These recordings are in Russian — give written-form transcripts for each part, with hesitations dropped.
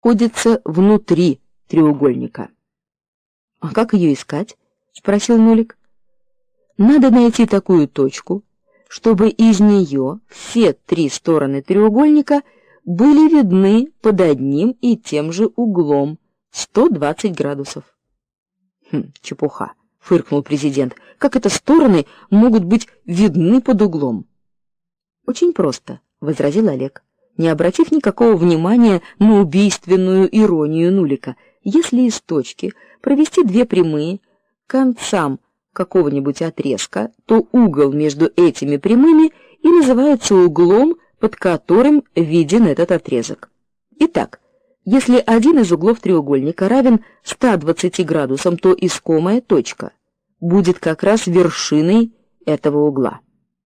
находится внутри треугольника. А как ее искать? Спросил Нулик. Надо найти такую точку, чтобы из нее все три стороны треугольника были видны под одним и тем же углом 120 градусов. Чепуха, фыркнул президент. Как это стороны могут быть видны под углом? Очень просто, возразил Олег, не обратив никакого внимания на убийственную иронию Нулика. Если из точки провести две прямые к концам какого-нибудь отрезка, то угол между этими прямыми и называется углом, под которым виден этот отрезок. Итак, если один из углов треугольника равен 120 градусам, то искомая точка будет как раз вершиной этого угла.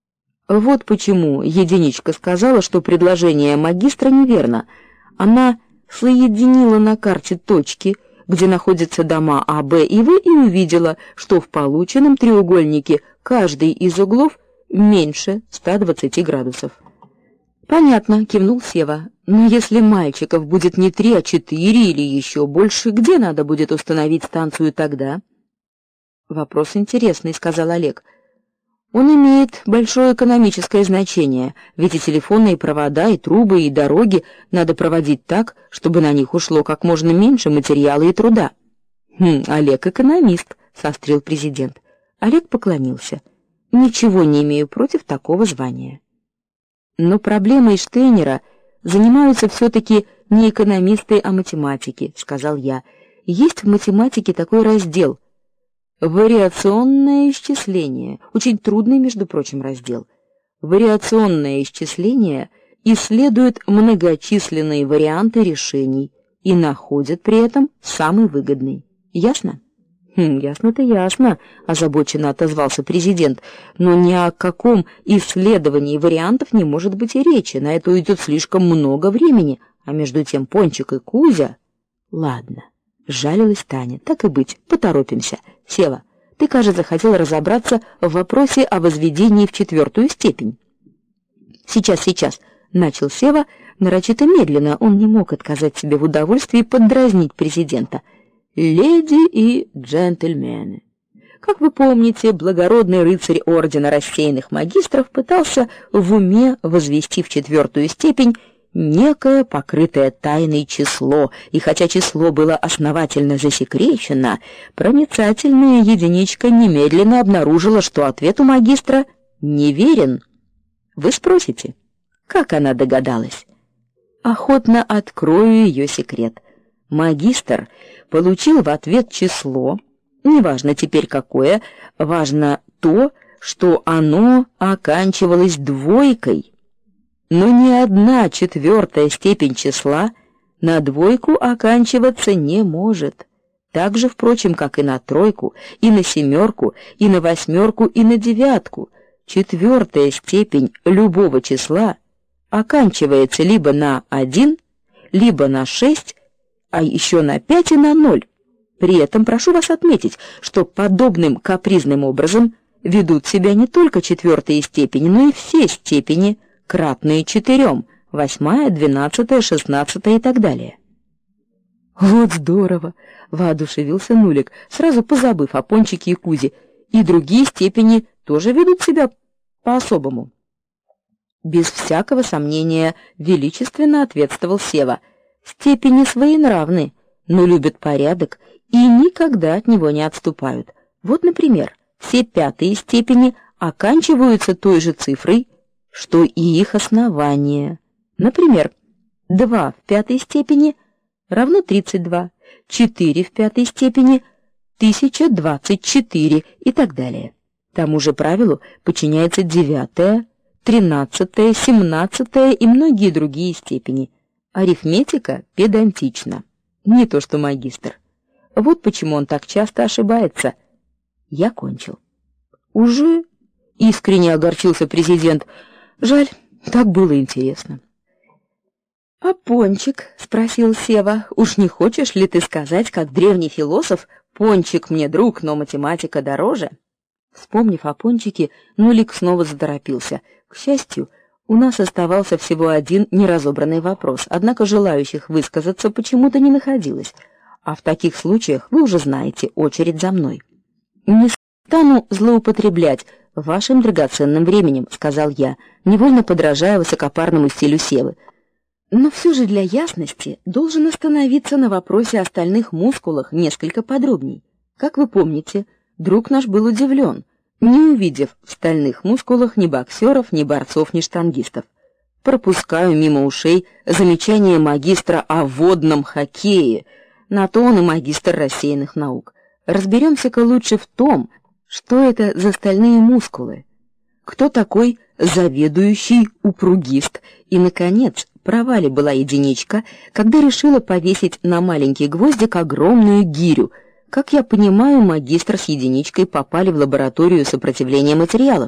Вот почему единичка сказала, что предложение магистра неверно. Она соединила на карте точки, где находятся дома А, Б и В, и увидела, что в полученном треугольнике каждый из углов меньше 120 градусов. Понятно, кивнул Сева. Но если мальчиков будет не 3, а 4 или еще больше, где надо будет установить станцию тогда? Вопрос интересный, сказал Олег. Он имеет большое экономическое значение, ведь и телефонные провода, и трубы, и дороги надо проводить так, чтобы на них ушло как можно меньше материала и труда. Олег экономист, сострил президент. Олег поклонился. Ничего не имею против такого звания. Но проблемой Штейнера занимаются все таки не экономисты, а математики, сказал я. Есть в математике такой раздел вариационное исчисление, очень трудный, между прочим, раздел. Вариационное исчисление исследует многочисленные варианты решений и находит при этом самый выгодный. Ясно? Ясно-то ясно, озабоченно отозвался президент. Но ни о каком исследовании вариантов не может быть и речи. На это уйдет слишком много времени, а между тем Пончик и Кузя. Ладно, жалилась Таня. Так и быть, поторопимся. Сева, ты, кажется, хотел разобраться в вопросе о возведении в четвертую степень. Сейчас, начал Сева нарочито медленно. Он не мог отказать себе в удовольствии поддразнить президента. Леди и джентльмены, как вы помните, благородный рыцарь ордена рассеянных магистров пытался в уме возвести в четвертую степень некое покрытое тайной число, и хотя число было основательно засекречено, проницательная единичка немедленно обнаружила, что ответ у магистра неверен. Вы спросите, как она догадалась? Охотно открою ее секрет. Магистр получил в ответ число, неважно теперь какое, важно то, что оно оканчивалось двойкой. Но ни одна четвертая степень числа на двойку оканчиваться не может. Так же, впрочем, как и на тройку, и на семерку, и на восьмерку, и на девятку. Четвертая степень любого числа оканчивается либо на 1, либо на 6, а еще на 5 и на 0. При этом прошу вас отметить, что подобным капризным образом ведут себя не только четвертые степени, но и все степени, кратные 4, 8, 12, 16 и так далее. Вот здорово, воодушевился Нулик, сразу позабыв о Пончике и Кузе. И другие степени тоже ведут себя по-особому. Без всякого сомнения, величественно ответствовал Сева. Степени своенравны, но любят порядок и никогда от него не отступают. Вот, например, все пятые степени оканчиваются той же цифрой, что и их основание. Например, 2 в пятой степени равно 32, 4 в пятой степени 1024 и так далее. Тому же правилу подчиняется 9, 13, 17 и многие другие степени. Арифметика педантична, не то что магистр. Вот почему он так часто ошибается. Я кончил. Уже искренне огорчился президент. Жаль, так было интересно. А Пончик, спросил Сева, уж не хочешь ли ты сказать, как древний философ, Пончик мне друг, но математика дороже? Вспомнив о Пончике, Нулик снова заторопился. К счастью, У нас оставался всего один неразобранный вопрос, однако желающих высказаться почему-то не находилось. А в таких случаях, вы уже знаете, очередь за мной. Не стану злоупотреблять вашим драгоценным временем, сказал я, невольно подражая высокопарному стилю Севы. Но все же для ясности должен остановиться на вопросе о остальных мускулах несколько подробней. Как вы помните, друг наш был удивлен, не увидев в стальных мускулах ни боксеров, ни борцов, ни штангистов. Пропускаю мимо ушей замечание магистра о водном хоккее. На то он и магистр рассеянных наук. Разберемся-ка лучше в том, что это за стальные мускулы. Кто такой заведующий упругист? И наконец, права ли была единичка, когда решила повесить на маленький гвоздик огромную гирю? Как я понимаю, магистр с единичкой попали в лабораторию сопротивления материалов.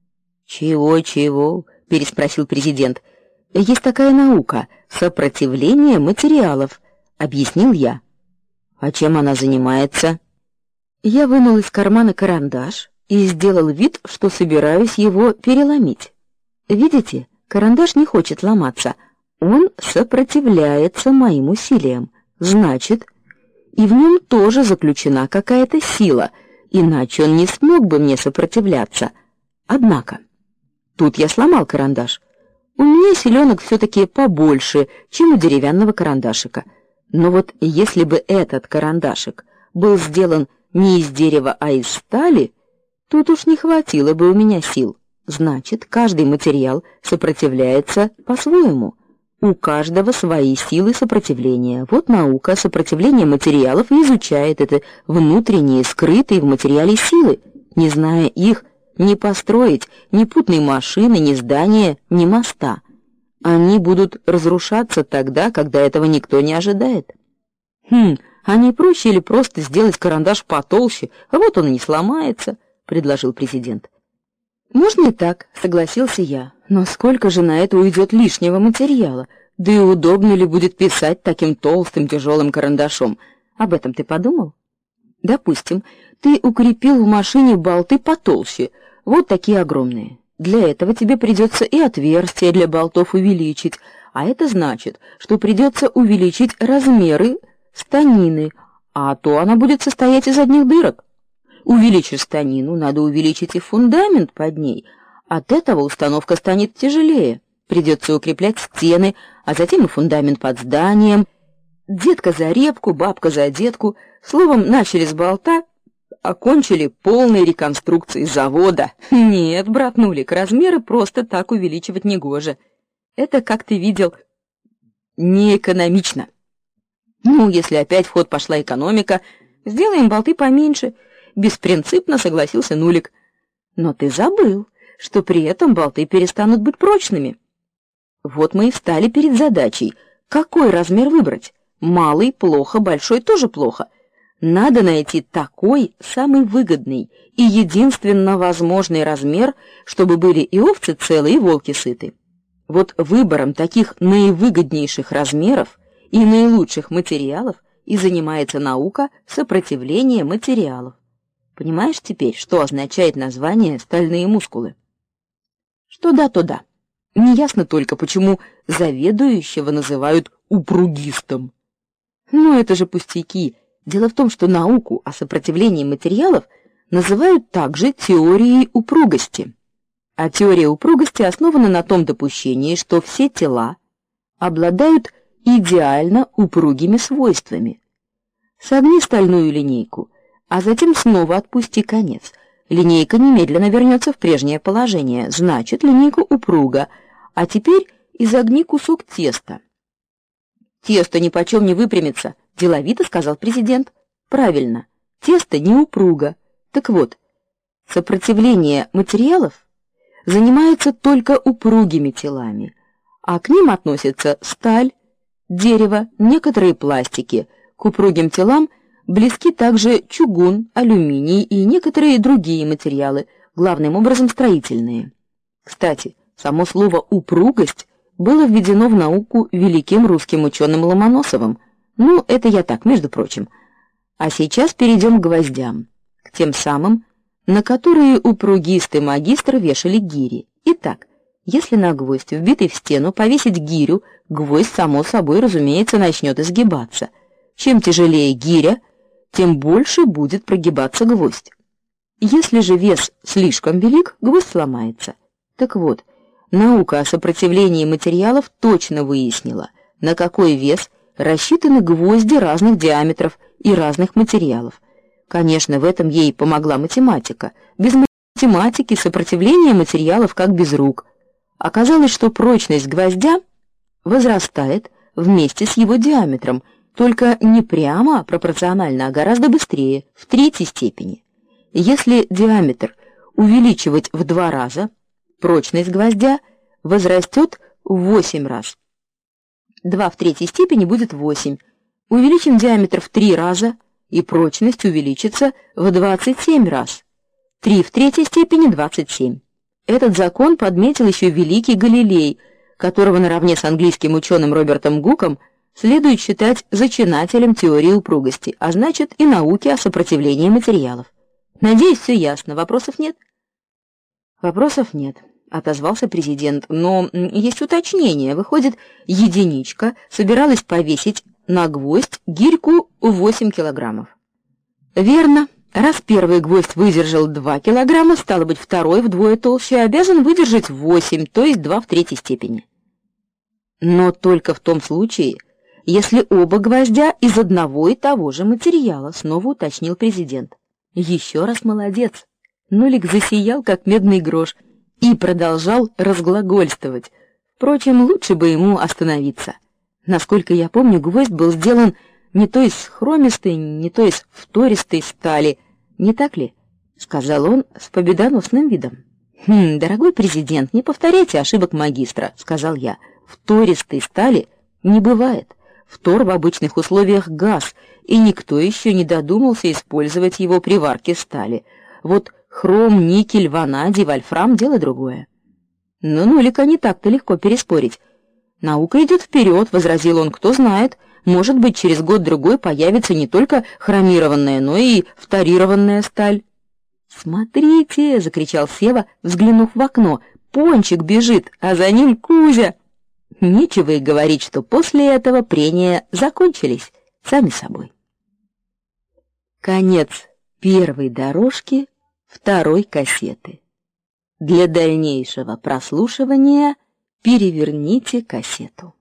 Чего? Переспросил президент. Есть такая наука сопротивление материалов, объяснил я. А чем она занимается? Я вынул из кармана карандаш и сделал вид, что собираюсь его переломить. Видите, карандаш не хочет ломаться. Он сопротивляется моим усилиям. Значит, и в нем тоже заключена какая-то сила, иначе он не смог бы мне сопротивляться. Однако, тут я сломал карандаш. У меня силёнок все-таки побольше, чем у деревянного карандашика. Но вот если бы этот карандашик был сделан не из дерева, а из стали, тут уж не хватило бы у меня сил. Значит, каждый материал сопротивляется по-своему. У каждого свои силы сопротивления. Вот наука сопротивления материалов и изучает это внутренние, скрытые в материале силы. Не зная их, не построить ни путной машины, ни здания, ни моста. Они будут разрушаться тогда, когда этого никто не ожидает. А не проще ли просто сделать карандаш потолще, а вот он и не сломается, предложил президент. Можно и так, согласился я. Но сколько же на это уйдет лишнего материала? Да и удобно ли будет писать таким толстым тяжелым карандашом? Об этом ты подумал? Допустим, ты укрепил в машине болты потолще, вот такие огромные. Для этого тебе придется и отверстия для болтов увеличить, а это значит, что придется увеличить размеры станины, а то она будет состоять из одних дырок. Увеличив станину, надо увеличить и фундамент под ней. От этого установка станет тяжелее. Придется укреплять стены, а затем и фундамент под зданием. Детка за репку, бабка за детку. Словом, начали с болта, окончили полной реконструкцией завода. Нет, брат Нулик, размеры просто так увеличивать негоже. Это, как ты видел, неэкономично. Ну, если опять в ход пошла экономика, сделаем болты поменьше. Беспринципно согласился Нулик. Но ты забыл, что при этом болты перестанут быть прочными. Вот мы и встали перед задачей, какой размер выбрать. Малый плохо, большой тоже плохо. Надо найти такой самый выгодный и единственно возможный размер, чтобы были и овцы целы, и волки сыты. Вот выбором таких наивыгоднейших размеров и наилучших материалов и занимается наука сопротивления материалов. Понимаешь теперь, что означает название стальные мускулы? Что да, то да. Неясно только, почему заведующего называют упругистом. Ну это же пустяки. Дело в том, что науку о сопротивлении материалов называют также теорией упругости. А теория упругости основана на том допущении, что все тела обладают идеально упругими свойствами. Согни стальную линейку, а затем снова отпусти конец. Линейка немедленно вернется в прежнее положение, значит, линейка упруга. А теперь изогни кусок теста. Тесто нипочем не выпрямится, деловито сказал президент. Правильно, тесто не упруго. Так вот, сопротивление материалов занимается только упругими телами, а к ним относятся сталь, дерево, некоторые пластики. К упругим телам близки также чугун, алюминий и некоторые другие материалы, главным образом строительные. Кстати, само слово упругость было введено в науку великим русским ученым Ломоносовым. Ну, это я так, между прочим. А сейчас перейдем к гвоздям, к тем самым, на которые упругистый магистр вешали гири. Итак, Если на гвоздь, вбитый в стену, повесить гирю, гвоздь само собой, разумеется, начнет изгибаться. Чем тяжелее гиря, тем больше будет прогибаться гвоздь. Если же вес слишком велик, гвоздь сломается. Так вот, наука о сопротивлении материалов точно выяснила, на какой вес рассчитаны гвозди разных диаметров и разных материалов. Конечно, в этом ей помогла математика. Без математики сопротивление материалов как без рук. Оказалось, что прочность гвоздя возрастает вместе с его диаметром, только не прямо пропорционально, а гораздо быстрее, в третьей степени. Если диаметр увеличивать в 2 раза, прочность гвоздя возрастет в 8 раз. 2 в третьей степени будет 8. Увеличим диаметр в 3 раза, и прочность увеличится в 27 раз. 3 в третьей степени 27. Этот закон подметил еще великий Галилей, которого наравне с английским ученым Робертом Гуком следует считать зачинателем теории упругости, а значит и науки о сопротивлении материалов. Надеюсь, все ясно. Вопросов нет? Вопросов нет, отозвался президент. Но есть уточнение. Выходит, единичка собиралась повесить на гвоздь гирьку 8 килограммов. Верно. Раз первый гвоздь выдержал 2 килограмма, стало быть, второй вдвое толще обязан выдержать 8, то есть 2 в третьей степени. Но только в том случае, если оба гвоздя из одного и того же материала, снова уточнил президент. Еще раз молодец. Нулик засиял, как медный грош, и продолжал разглагольствовать. Впрочем, лучше бы ему остановиться. Насколько я помню, гвоздь был сделан не то из хромистой, не то из фтористой стали, не так ли? Сказал он с победоносным видом. Дорогой президент, не повторяйте ошибок магистра, сказал я. Фтористой стали не бывает. Фтор в обычных условиях газ, и никто еще не додумался использовать его при варке стали. Вот хром, никель, ванадий, вольфрам дело другое. Но Нулика не так-то легко переспорить. Наука идет вперед, возразил он, кто знает, может быть, через год-другой появится не только хромированная, но и фторированная сталь. Смотрите, закричал Сева, взглянув в окно. Пончик бежит, а за ним Кузя. Нечего и говорить, что после этого прения закончились сами собой. Конец первой дорожки второй кассеты. Для дальнейшего прослушивания переверните кассету.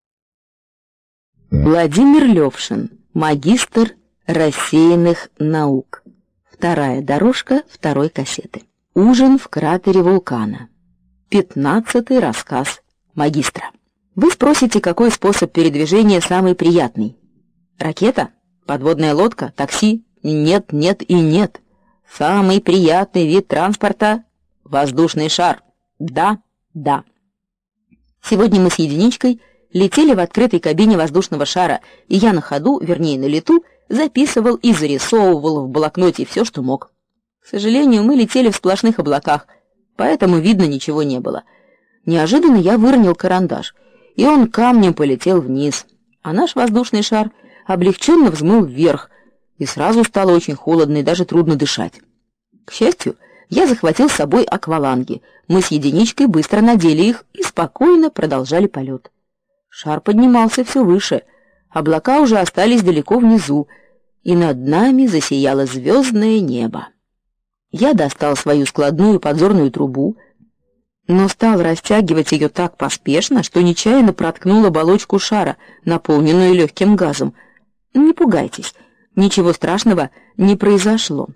Владимир Левшин, магистр рассеянных наук. Вторая дорожка второй кассеты. Ужин в кратере вулкана. 15-й рассказ магистра. Вы спросите, какой способ передвижения самый приятный? Ракета? Подводная лодка? Такси? Нет, нет и нет. Самый приятный вид транспорта — воздушный шар. Да, да. Сегодня мы с Единичкой летели в открытой кабине воздушного шара, и я на ходу, вернее на лету, записывал и зарисовывал в блокноте все, что мог. К сожалению, мы летели в сплошных облаках, поэтому видно ничего не было. Неожиданно я выронил карандаш, и он камнем полетел вниз, а наш воздушный шар облегченно взмыл вверх, и сразу стало очень холодно и даже трудно дышать. К счастью, я захватил с собой акваланги. Мы с Единичкой быстро надели их и спокойно продолжали полет. Шар поднимался все выше, облака уже остались далеко внизу, и над нами засияло звездное небо. Я достал свою складную подзорную трубу, но стал растягивать ее так поспешно, что нечаянно проткнул оболочку шара, наполненную легким газом. Не пугайтесь, ничего страшного не произошло.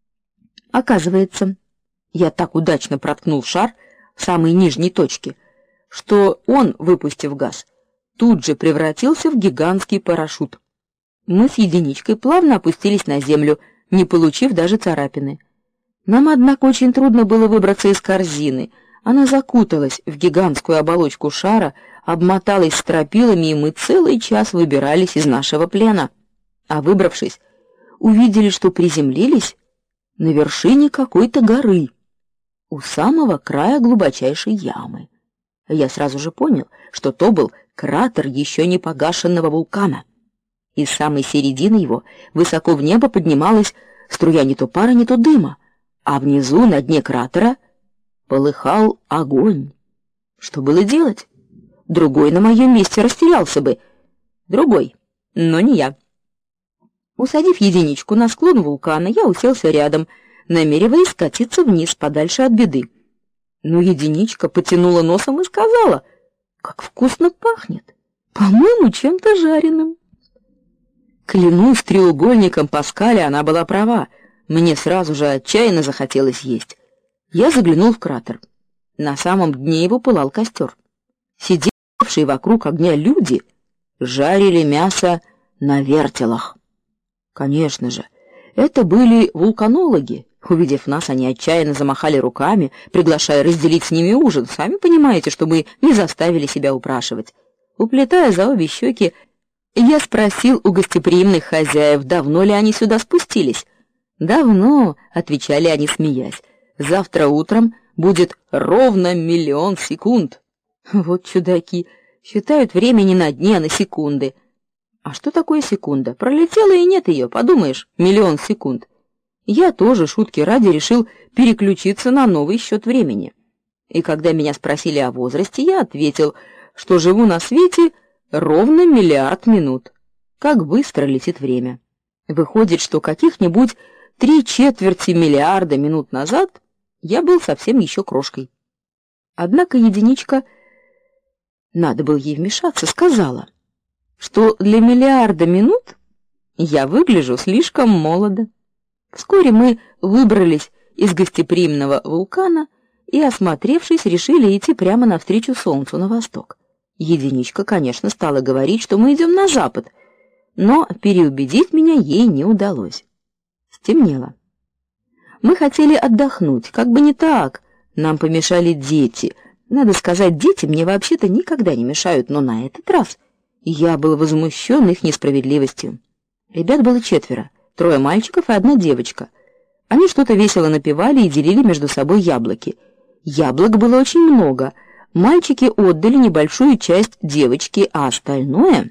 Оказывается, я так удачно проткнул шар в самой нижней точке, что он, выпустив газ, тут же превратился в гигантский парашют. Мы с Единичкой плавно опустились на землю, не получив даже царапины. Нам, однако, очень трудно было выбраться из корзины. Она закуталась в гигантскую оболочку шара, обмоталась стропилами, и мы целый час выбирались из нашего плена. А выбравшись, увидели, что приземлились на вершине какой-то горы, у самого края глубочайшей ямы. Я сразу же понял, что то был кратер еще не погашенного вулкана. Из самой середины его высоко в небо поднималась струя не то пара, не то дыма, а внизу, на дне кратера, полыхал огонь. Что было делать? Другой на моем месте растерялся бы. Другой, но не я. Усадив единичку на склон вулкана, я уселся рядом, намереваясь скатиться вниз подальше от беды. Но единичка потянула носом и сказала: "Как вкусно пахнет! По-моему, чем-то жареным". Клянусь треугольником Паскаля, она была права. Мне сразу же отчаянно захотелось есть. Я заглянул в кратер. На самом дне его пылал костер. Сидевшие вокруг огня люди жарили мясо на вертелах. Конечно же, это были вулканологи. Увидев нас, они отчаянно замахали руками, приглашая разделить с ними ужин. Сами понимаете, что мы не заставили себя упрашивать. Уплетая за обе щеки, я спросил у гостеприимных хозяев, давно ли они сюда спустились. "Давно", отвечали они, смеясь. "Завтра утром будет ровно 1 миллион секунд". Вот чудаки, считают время не на дни, а на секунды. А что такое секунда? Пролетела и нет ее, подумаешь, 1 миллион секунд. Я тоже, шутки ради, решил переключиться на новый счет времени. И когда меня спросили о возрасте, я ответил, что живу на свете ровно 1 миллиард минут. Как быстро летит время. Выходит, что каких-нибудь 3/4 миллиарда минут назад я был совсем еще крошкой. Однако единичка, надо было ей вмешаться, сказала, что для миллиарда минут я выгляжу слишком молодо. Вскоре мы выбрались из гостеприимного вулкана и, осмотревшись, решили идти прямо навстречу солнцу на восток. Единичка, конечно, стала говорить, что мы идем на запад, но переубедить меня ей не удалось. Стемнело. Мы хотели отдохнуть, как бы не так. Нам помешали дети. Надо сказать, дети мне вообще-то никогда не мешают, но на этот раз я был возмущен их несправедливостью. Ребят было 4, 3 мальчиков и 1 девочка. Они что-то весело напевали и делили между собой яблоки. Яблок было очень много. Мальчики отдали небольшую часть девочке, а остальное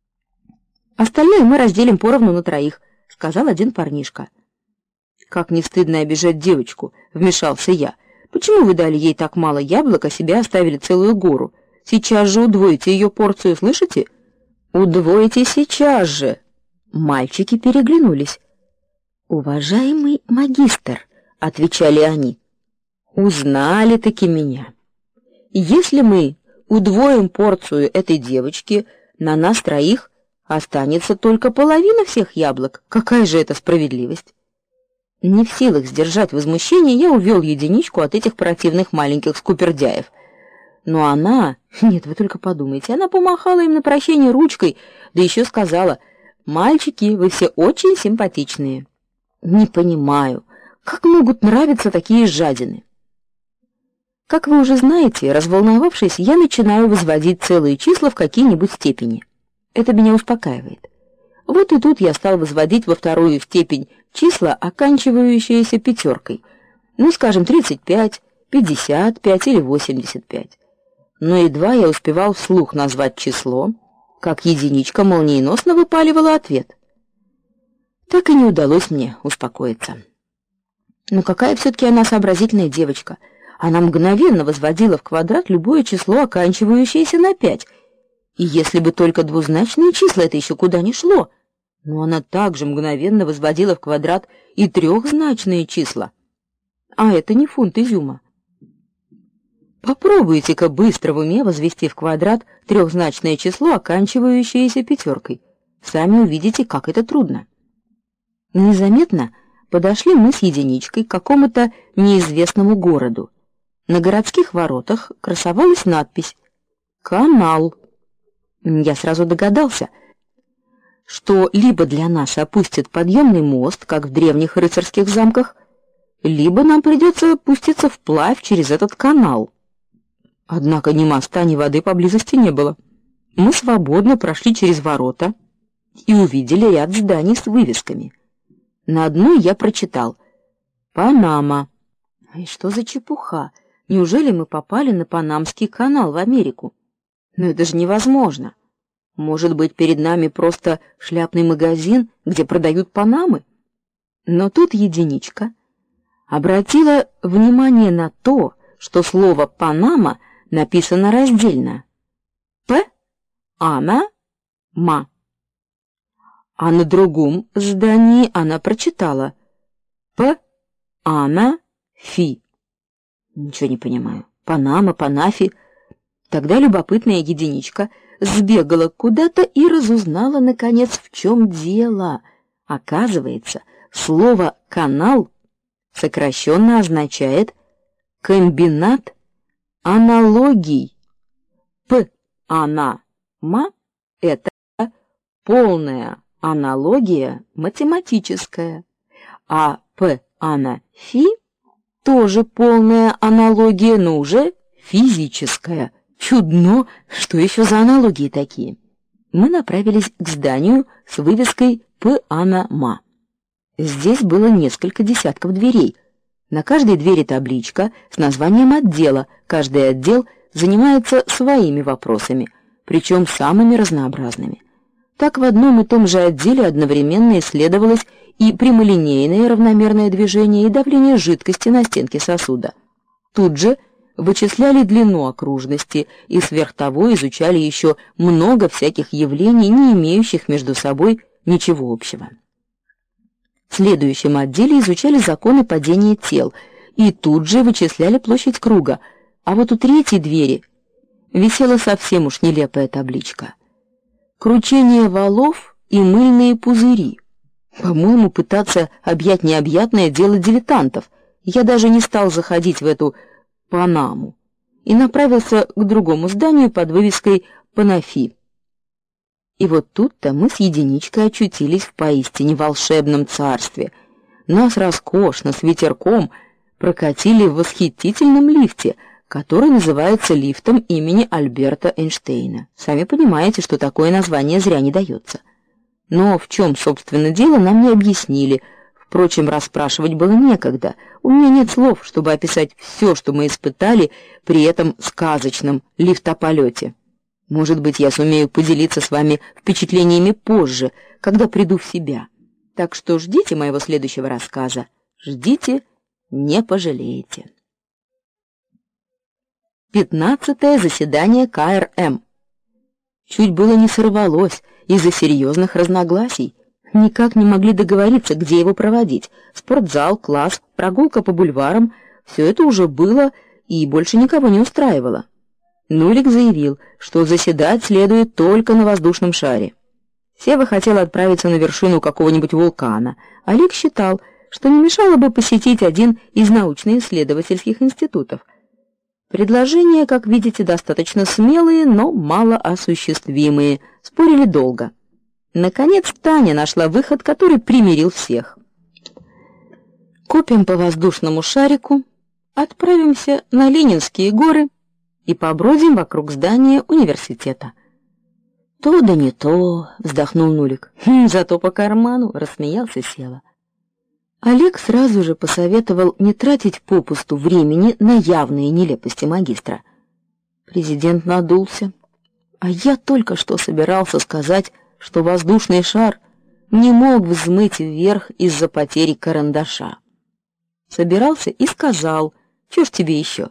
мы разделим поровну на 3, сказал один парнишка. Как не стыдно обижать девочку, вмешался я. Почему вы дали ей так мало яблок, а себе оставили целую гору? Сейчас же удвоите ее порцию, слышите? Удвоите сейчас же. Мальчики переглянулись. Уважаемый магистр, отвечали они. Узнали-таки меня. Если мы удвоим порцию этой девочки, на нас 3 останется только половина всех яблок. Какая же это справедливость? Не в силах сдержать возмущение, я увел единичку от этих противных маленьких скупердяев. Но она, нет, вы только подумайте, она помахала им на прощание ручкой, да еще сказала: "Мальчики, вы все очень симпатичные". Не понимаю, как могут нравиться такие жадины. Как вы уже знаете, разволновавшись, я начинаю возводить целые числа в какие-нибудь степени. Это меня успокаивает. Вот и тут я стал возводить во 2-ю степень числа, оканчивающиеся 5. Ну, скажем, 35, 55 или 85. Но едва я успевал вслух назвать число, как единичка молниеносно выпаливала ответ. Так и не удалось мне успокоиться. Но какая все-таки она сообразительная девочка. Она мгновенно возводила в квадрат любое число, оканчивающееся на 5. И если бы только двузначные числа, это еще куда ни шло. Но она также мгновенно возводила в квадрат и 3-значные числа. А это не фунт изюма. Попробуйте-ка быстро в уме возвести в квадрат 3-значное число, оканчивающееся 5. Сами увидите, как это трудно. Незаметно подошли мы с единичкой к какому-то неизвестному городу. На городских воротах красовалась надпись «Канал». Я сразу догадался, что либо для нас опустят подъемный мост, как в древних рыцарских замках, либо нам придется пуститься вплавь через этот канал. Однако ни моста, ни воды поблизости не было. Мы свободно прошли через ворота и увидели ряд зданий с вывесками. На одной я прочитал «Панама». И что за чепуха? Неужели мы попали на Панамский канал в Америку? Но это же невозможно. Может быть, перед нами просто шляпный магазин, где продают панамы? Но тут единичка обратила внимание на то, что слово «Панама» написано раздельно. П, она, ма. А на другом здании она прочитала П, она, фи. Ничего не понимаю. Панама, Панафи. Тогда любопытная единичка сбегала куда-то и разузнала наконец, в чем дело. Оказывается, слово канал сокращенно означает комбинат аналогий. П, она, ма это полная аналогия математическая, а П, она, фи тоже полная аналогия, но уже физическая. Чудно, что еще за аналогии такие. Мы направились к зданию с вывеской П, она, ма. Здесь было несколько десятков дверей. На каждой двери табличка с названием отдела. Каждый отдел занимается своими вопросами, причем самыми разнообразными. Так в одном и том же отделе одновременно исследовалось и прямолинейное равномерное движение, и давление жидкости на стенке сосуда. Тут же вычисляли длину окружности и сверх того изучали еще много всяких явлений, не имеющих между собой ничего общего. В следующем отделе изучали законы падения тел и тут же вычисляли площадь круга, а вот у третьей двери висела совсем уж нелепая табличка: кручение валов и мыльные пузыри. По-моему, пытаться объять необъятное дело дилетантов. Я даже не стал заходить в эту Панаму и направился к другому зданию под вывеской Панафи. И вот тут-то мы с единичкой очутились в поистине волшебном царстве. Нас роскошно с ветерком прокатили в восхитительном лифте, который называется лифтом имени Альберта Эйнштейна. Сами понимаете, что такое название зря не дается. Но в чем, собственно, дело, нам не объяснили. Впрочем, расспрашивать было некогда. У меня нет слов, чтобы описать все, что мы испытали при этом сказочном лифтополете. Может быть, я сумею поделиться с вами впечатлениями позже, когда приду в себя. Так что ждите моего следующего рассказа. Ждите, не пожалеете. 15-е заседание КРМ. Чуть было не сорвалось из-за серьезных разногласий. Никак не могли договориться, где его проводить. Спортзал, класс, прогулка по бульварам — все это уже было и больше никого не устраивало. Нулик заявил, что заседать следует только на воздушном шаре. Сева хотел отправиться на вершину какого-нибудь вулкана. Олег считал, что не мешало бы посетить один из научно-исследовательских институтов. Предложения, как видите, достаточно смелые, но мало осуществимые. Спорили долго. Наконец Таня нашла выход, который примирил всех. Купим по воздушному шарику, отправимся на Ленинские горы и побродим вокруг здания университета. То да не то, вздохнул Нулик. Зато по карману, рассмеялся Сева. Олег сразу же посоветовал не тратить попусту времени на явные нелепости магистра. Президент надулся. А я только что собирался сказать, что воздушный шар не мог взмыть вверх из-за потери карандаша. Собирался и сказал: "Что ж тебе еще?"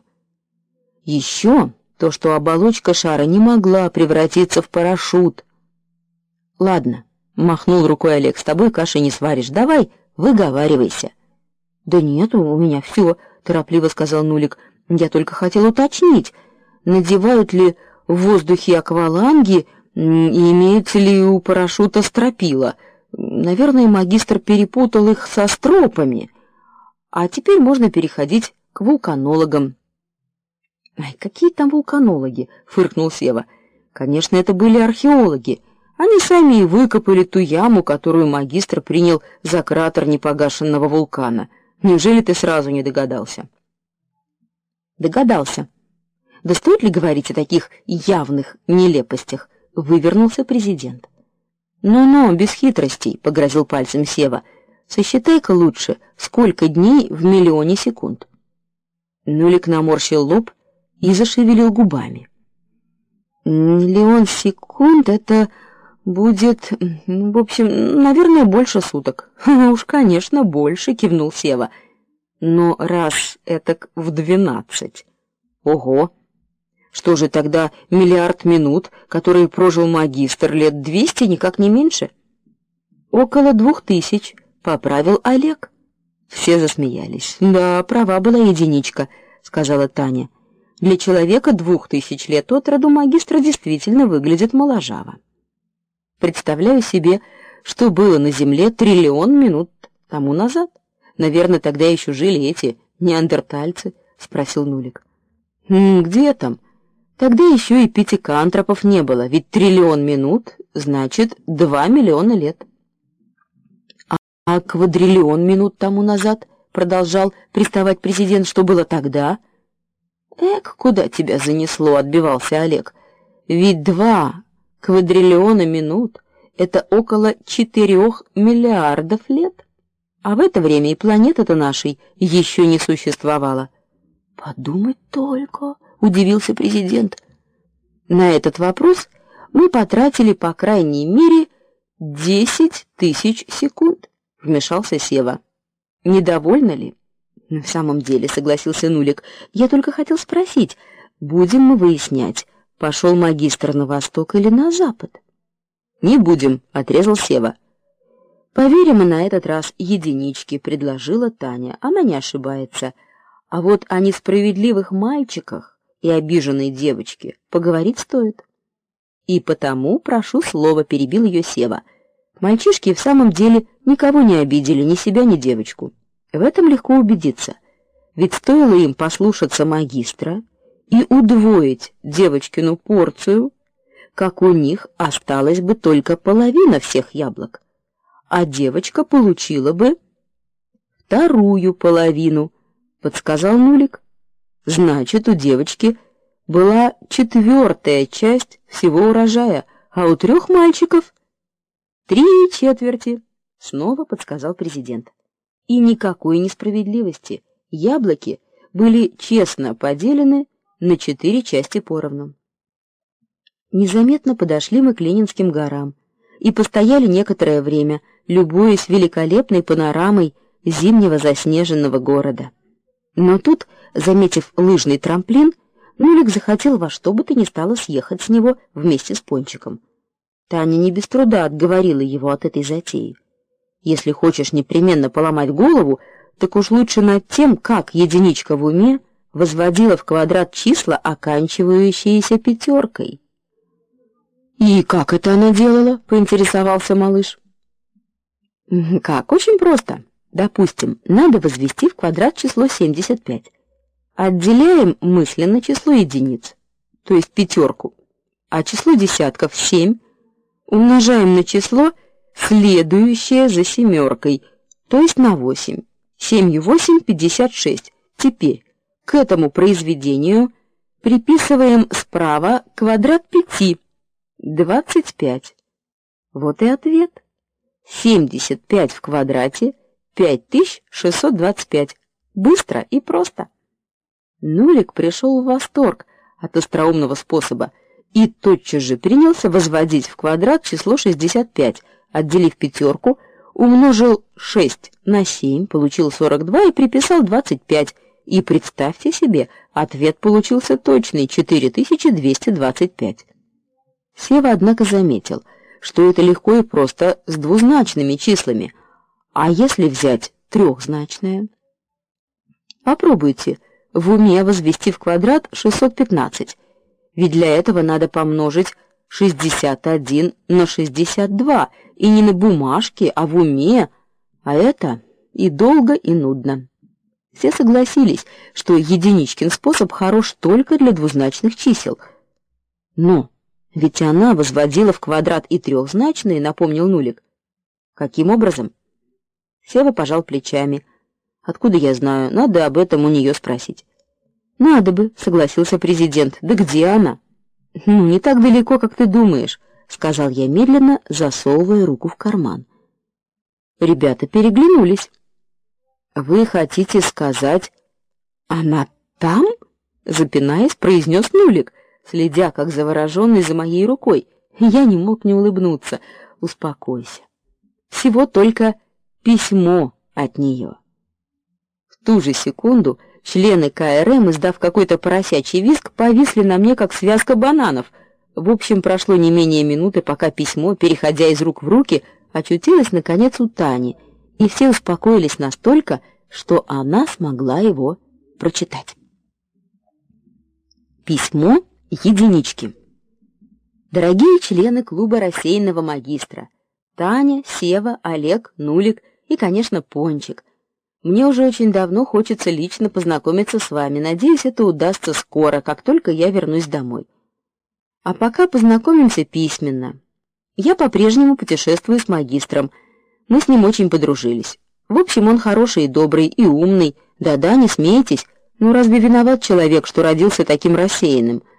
Еще то, что оболочка шара не могла превратиться в парашют. Ладно, махнул рукой Олег, с тобой каши не сваришь. Давай, выговаривайся. Да нет, у меня все, торопливо сказал Нулик. Я только хотел уточнить, надевают ли в воздухе акваланги и имеются ли у парашюта стропила. Наверное, магистр перепутал их со стропами. А теперь можно переходить к вулканологам. Ай, какие там вулканологи, фыркнул Сева. Конечно, это были археологи. Они сами и выкопали ту яму, которую магистр принял за кратер непогашенного вулкана. Неужели ты сразу не догадался? Догадался. Да стоит ли говорить о таких явных нелепостях? Вывернулся президент. Ну-ну, без хитростей, погрозил пальцем Сева. Сосчитай-ка лучше, сколько дней в миллионе секунд. Нулик наморщил лоб и зашевелил губами. Миллион секунд — это будет, в общем, наверное, больше суток. Уж, конечно, больше, кивнул Сева. Но раз этак в 12. Ого. Что же тогда миллиард минут, которые прожил магистр, лет 200, никак не меньше? Около 2000, поправил Олег. Все засмеялись. Да, права была единичка, сказала Таня. Для человека 2000 лет от роду магистра действительно выглядит моложаво. Представляю себе, что было на Земле 1 триллион минут тому назад. Наверное, тогда еще жили эти неандертальцы, спросил Нулик. Где там? Тогда еще и пятикантропов не было, ведь 1 триллион минут значит 2 миллиона лет. А квадриллион минут тому назад, продолжал приставать президент, что было тогда? Куда тебя занесло, отбивался Олег. Ведь 2 квадриллиона минут это около 4 миллиардов лет. А в это время и планета-то нашей еще не существовала. Подумать только, удивился президент. На этот вопрос мы потратили по крайней мере 10 тысяч секунд, вмешался Сева. Недовольны ли? В самом деле, согласился Нулик. Я только хотел спросить, будем мы выяснять, пошел магистр на восток или на запад? Не будем, отрезал Сева. Поверим мы на этот раз единичке, предложила Таня. Она не ошибается. А вот о несправедливых мальчиках и обиженной девочке поговорить стоит. И потому, прошу слова, перебил ее Сева. Мальчишки в самом деле никого не обидели, ни себя, ни девочку. В этом легко убедиться. Ведь стоило им послушаться магистра и удвоить девочкину порцию, как у них осталась бы только половина всех яблок, а девочка получила бы вторую половину, подсказал Нулик. Значит, у девочки была 1/4 часть всего урожая, а у 3 мальчиков 3/4, снова подсказал президент. И никакой несправедливости. Яблоки были честно поделены на 4 части поровну. Незаметно подошли мы к Ленинским горам и постояли некоторое время, любуясь великолепной панорамой зимнего заснеженного города. Но тут, заметив лыжный трамплин, Нулик захотел во что бы то ни стало съехать с него вместе с Пончиком. Таня не без труда отговорила его от этой затеи. Если хочешь непременно поломать голову, так уж лучше над тем, как единичка в уме возводила в квадрат числа, оканчивающиеся 5. И как это она делала? Поинтересовался малыш. Как? Очень просто. Допустим, надо возвести в квадрат число 75. Отделяем мысленно число единиц, то есть 5, а число десятков 7 умножаем на число, следующее за 7, то есть на 8. 7 и 8 56. Теперь к этому произведению приписываем справа квадрат 5. 25. Вот и ответ. 75 в квадрате 5625. Быстро и просто. Нулик пришел в восторг от остроумного способа и тотчас же принялся возводить в квадрат число 65, отделив 5, умножил 6 на 7, получил 42 и приписал 25. И представьте себе, ответ получился точный 4225. Сева, однако, заметил, что это легко и просто с двузначными числами. А если взять трехзначное? Попробуйте в уме возвести в квадрат 615. Ведь для этого надо помножить 61 на 62, и не на бумажке, а в уме. А это и долго, и нудно. Все согласились, что единичкин способ хорош только для двузначных чисел. Но ведь она возводила в квадрат и трехзначные, напомнил Нулик. Каким образом? Сева пожал плечами. Откуда я знаю? Надо об этом у нее спросить. Надо бы, согласился президент. Да где она? Не так далеко, как ты думаешь, сказал я медленно, засовывая руку в карман. Ребята переглянулись. Вы хотите сказать, она там? Запинаясь, произнес Нулик, следя как завороженный за моей рукой. Я не мог не улыбнуться. Успокойся. Всего только письмо от нее. В ту же секунду Члены КРМ, издав какой-то поросячий визг, повисли на мне, как связка бананов. В общем, прошло не менее минуты, пока письмо, переходя из рук в руки, очутилось наконец у Тани, и все успокоились настолько, что она смогла его прочитать. Письмо единички. Дорогие члены клуба рассеянного магистра, Таня, Сева, Олег, Нулик и, конечно, Пончик. Мне уже очень давно хочется лично познакомиться с вами. Надеюсь, это удастся скоро, как только я вернусь домой. А пока познакомимся письменно. Я по-прежнему путешествую с магистром. Мы с ним очень подружились. В общем, он хороший и добрый, и умный. Да-да, не смейтесь. Ну разве виноват человек, что родился таким рассеянным?